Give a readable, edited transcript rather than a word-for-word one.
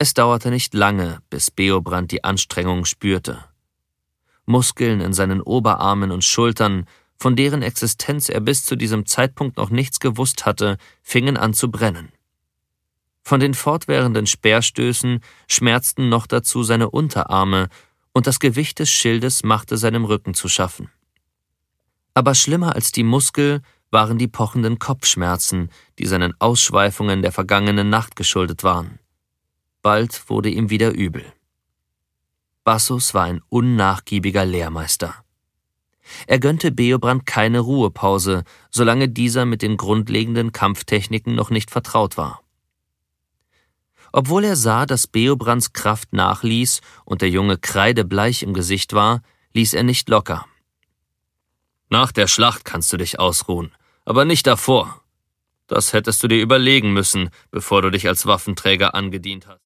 Es dauerte nicht lange, bis Beobrand die Anstrengung spürte. Muskeln in seinen Oberarmen und Schultern, von deren Existenz er bis zu diesem Zeitpunkt noch nichts gewusst hatte, fingen an zu brennen. Von den fortwährenden Speerstößen schmerzten noch dazu seine Unterarme, und das Gewicht des Schildes machte seinem Rücken zu schaffen. Aber schlimmer als die Muskel waren die pochenden Kopfschmerzen, die seinen Ausschweifungen der vergangenen Nacht geschuldet waren. Bald wurde ihm wieder übel. Bassus war ein unnachgiebiger Lehrmeister. Er gönnte Beobrand keine Ruhepause, solange dieser mit den grundlegenden Kampftechniken noch nicht vertraut war. Obwohl er sah, dass Beobrands Kraft nachließ und der Junge kreidebleich im Gesicht war, ließ er nicht locker. »Nach der Schlacht kannst du dich ausruhen, aber nicht davor. Das hättest du dir überlegen müssen, bevor du dich als Waffenträger angedient hast.«